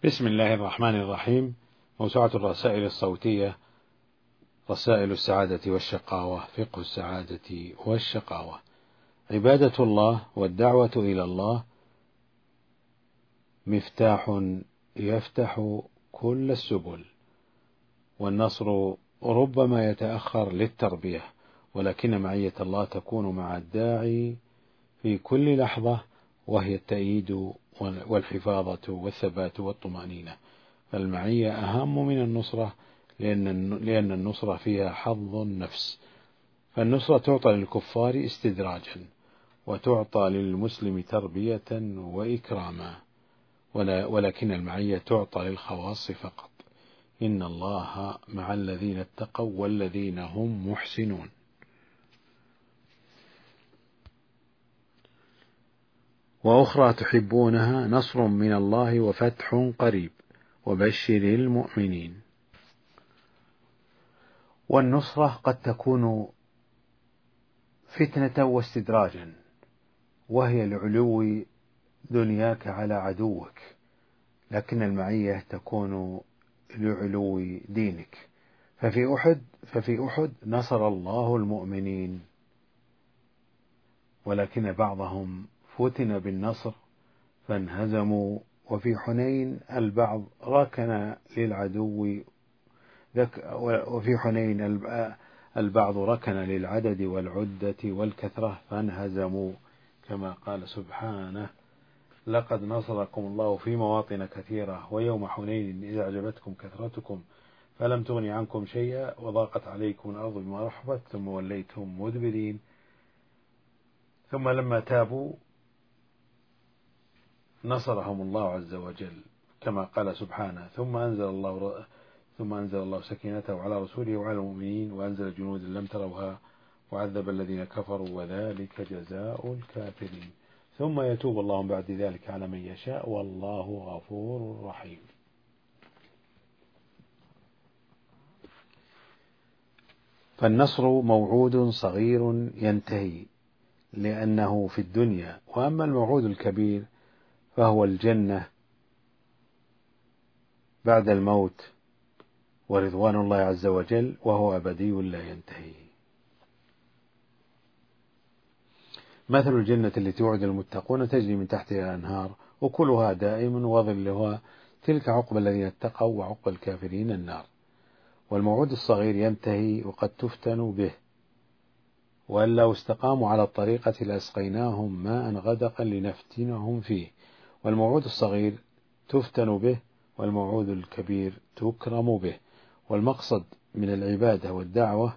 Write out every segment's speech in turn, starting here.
بسم الله الرحمن الرحيم. موسوعة الرسائل الصوتية، رسائل السعادة والشقاوة، فقه السعادة والشقاوة. عبادة الله والدعوة إلى الله مفتاح يفتح كل السبل، والنصر ربما يتأخر للتربية، ولكن معية الله تكون مع الداعي في كل لحظة، وهي التأييد والحفاظة والثبات والطمأنينة. فالمعية أهم من النصرة، لأن النصرة فيها حظ النفس، فالنصرة تعطى للكفار استدراجا، وتعطى للمسلم تربية وإكراما، ولكن المعية تعطى للخواص فقط. إن الله مع الذين اتقوا والذين هم محسنون. وأخرى تحبونها نصر من الله وفتح قريب وبشر المؤمنين. والنصرة قد تكون فتنة واستدراجا، وهي لعلو دنياك على عدوك، لكن المعية تكون لعلو دينك. ففي أحد نصر الله المؤمنين، ولكن بعضهم فتن بالنصر فانهزموا. وفي حنين البعض ركن للعدو، وفي حنين البعض ركن للعدد والعدة والكثرة فانهزموا، كما قال سبحانه: لقد نصركم الله في مواطن كثيرة ويوم حنين إذ أعجبتكم كثرتكم فلم تغن عنكم شيئا وضاقت عليكم الأرض بما رحبت ثم وليتم مدبرين ثم لما تابوا نصرهم الله عز وجل، كما قال سبحانه: ثم أنزل الله سكينته على رسوله وعلى المؤمنين وأنزل جنودا لم تروها وعذب الذين كفروا وذلك جزاء الكافرين ثم يتوب الله من بعد ذلك على من يشاء والله غفور رحيم. فالنصر موعود صغير ينتهي لأنه في الدنيا، وأما الموعود الكبير فهو الجنة بعد الموت ورضوان الله عز وجل، وهو أبدي لا ينتهي. مثل الجنة التي وعد المتقون تجري من تحتها الأنهار وكلها دائم وظلها، تلك عقبى الذين اتقوا وعقبى الكافرين النار. والموعود الصغير ينتهي وقد تفتن به، وأن لو استقاموا على الطريقة لأسقيناهم ماء غدقا لنفتنهم فيه. والموعود الصغير تفتن به، والموعود الكبير تكرم به. والمقصد من العبادة والدعوة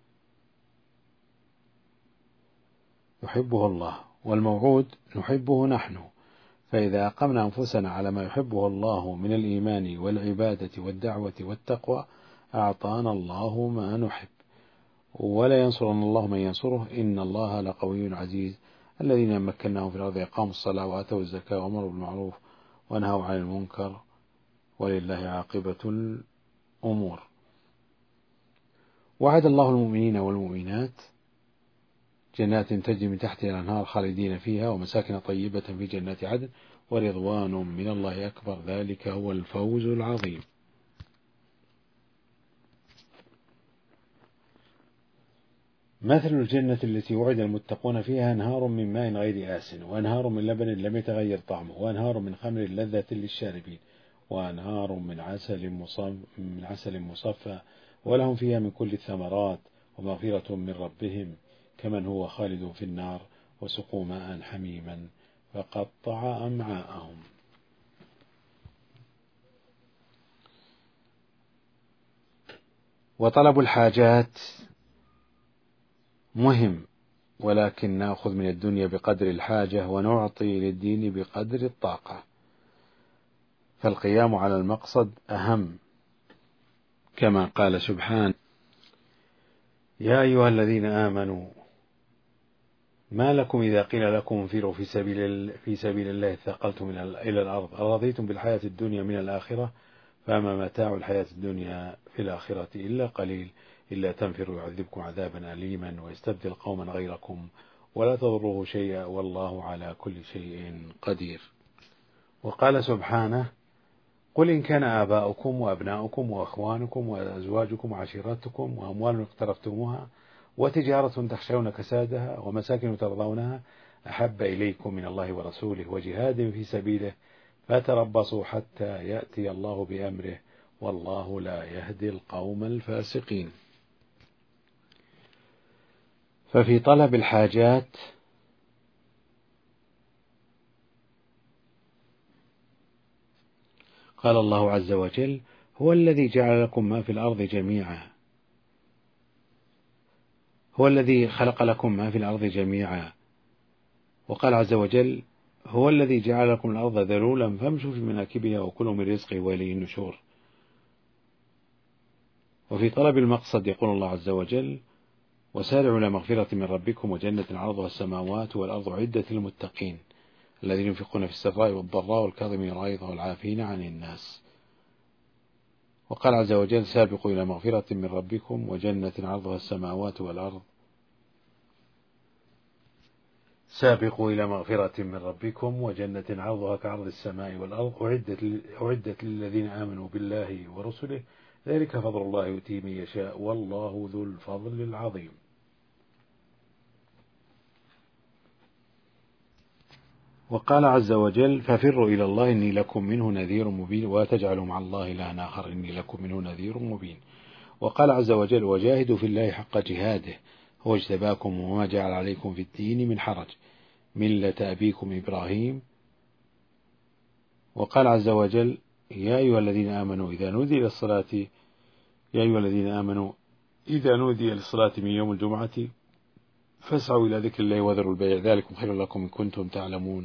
يحبه الله، والموعود نحبه نحن، فإذا أقمنا أنفسنا على ما يحبه الله من الإيمان والعبادة والدعوة والتقوى أعطانا الله ما نحب. ولا ينصرن الله من ينصره إن الله لقوي عزيز. الذين مكناهم في الأرض أقاموا الصلاة وآتوا الزكاة وأمروا بالمعروف ونهوا عن المنكر ولله عاقبة الأمور. وعد الله المؤمنين والمؤمنات جنات تجري من تحتها الأنهار خالدين فيها ومساكن طيبة في جنات عدن ورضوان من الله أكبر، ذلك هو الفوز العظيم. مثل الجنة التي وعد المتقون فيها أنهار من ماء غير آسن وأنهار من لبن لم يتغير طعمه وأنهار من خمر لذة للشاربين وأنهار من عسل مصفى ولهم فيها من كل الثمرات ومغفرة من ربهم كمن هو خالد في النار وسقوا ماء حميما فقطع أمعاءهم. وطلب الحاجات مهم، ولكن نأخذ من الدنيا بقدر الحاجة ونعطي للدين بقدر الطاقة، فالقيام على المقصد أهم، كما قال سبحانه: يا أيها الذين آمنوا ما لكم إذا قيل لكم انفروا في سبيل الله اثقلتم إلى الأرض أرضيتم بالحياة الدنيا من الآخرة فما متاع الحياة الدنيا في الآخرة إلا قليل إلا تنفروا يعذبكم عذابا أليما ويستبدل قوما غيركم ولا تضروه شيئا والله على كل شيء قدير. وقال سبحانه: قل إن كان آباؤكم وأبناؤكم وأخوانكم وأزواجكم وعشيرتكم وأموال اقترفتموها وتجارة تخشون كسادها ومساكن ترضونها أحب إليكم من الله ورسوله وجهاد في سبيله فتربصوا حتى يأتي الله بأمره والله لا يهدي القوم الفاسقين. ففي طلب الحاجات قال الله عز وجل: هو الذي جعل لكم ما في الأرض جميعا، هو الذي خلق لكم ما في الأرض جميعا. وقال عز وجل: هو الذي جعل لكم الأرض ذلولا فامشوا في مناكبها وكلوا من رزقه وإليه النشور. وفي طلب المقصد يقول الله عز وجل: وسارعوا إلى مغفرة من ربكم وجنة عرضها السماوات والأرض عدة للمتقين الذين ينفقون في السراء والضراء والكاظمين الغيظ والعافين عن الناس. وقال عز وجل: سابقوا إلى مغفرة من ربكم وجنة عرضها السماوات والأرض، سابقوا إلى مغفرة من ربكم وجنة عرضها كعرض السماء والأرض أعدت للذين آمنوا بالله ورسله ذلك فضل الله يؤتيه من يشاء والله ذو الفضل العظيم. وقال عز وجل: ففروا إلى الله إني لكم منه نذير مبين ولا تجعلوا مع الله إلها آخر إني لكم منه نذير مبين. وقال عز وجل: وجاهدوا في الله حق جهاده هو اجتباكم وما جعل عليكم في الدين من حرج ملة أبيكم إبراهيم. وقال عز وجل: يا أيها الذين آمنوا إذا نودي للصلاة من يوم الجمعة فاسعوا إلى ذكر الله وذروا البيع ذلكم خير لكم إن كنتم تعلمون.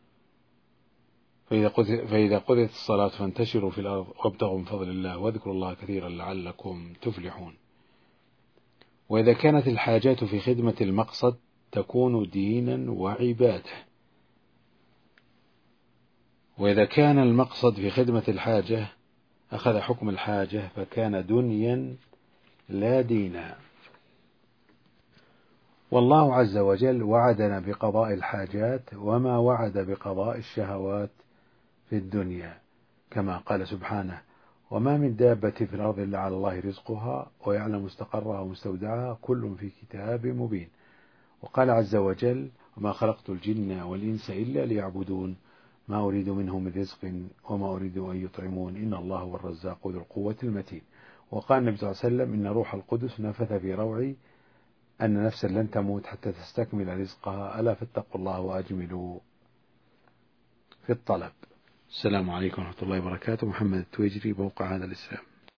فإذا قضيت الصلاة فانتشروا في الأرض وابتغوا من فضل الله واذكروا الله كثيرا لعلكم تفلحون. وإذا كانت الحاجات في خدمة المقصد تكون دينا وعبادة، وإذا كان المقصد في خدمة الحاجة أخذ حكم الحاجة فكان دنيا لا دينا. والله عز وجل وعدنا بقضاء الحاجات وما وعد بقضاء الشهوات في الدنيا، كما قال سبحانه: وما من دابة في الأرض إلا على الله رزقها ويعلم مستقرها ومستودعها كل في كتاب مبين. وقال عز وجل: وما خلقت الجن والإنس إلا ليعبدون ما أريد منهم من رزق وما أريد أن يطعمون إن الله هو الرزاق ذو القوة المتين. وقال النبي صلى الله عليه وسلم: إن روح القدس نفث في روعي أن نفسا لن تموت حتى تستكمل رزقها ألا فاتقوا الله وأجملوا في الطلب. السلام عليكم ورحمة الله وبركاته. محمد التويجري، موقع هذا الإسلام.